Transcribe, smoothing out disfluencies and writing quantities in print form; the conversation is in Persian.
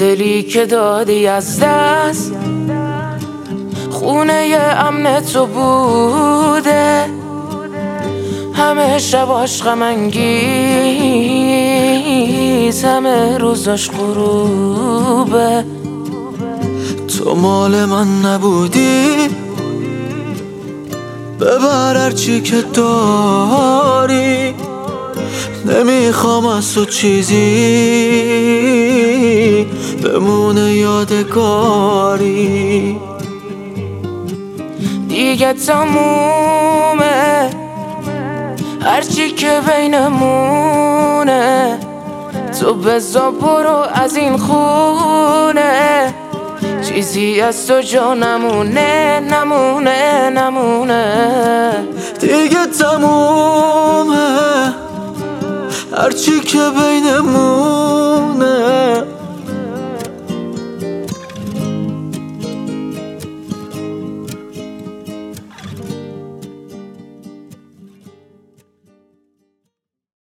دلی که دادی از دست خونه امن تو بوده، همه شباش غم انگیز، همه روزاش غروبه. تو مال من نبودی، ببر هرچی که داری، نمیخوام از تو چیزی بمونه یادگاری. دیگه تمومه هرچی که بینمونه، تو بزا برو از این خونه، چیزی از تو جا نمونه نمونه نمونه. دیگه تمومه هرچی که بینمونه،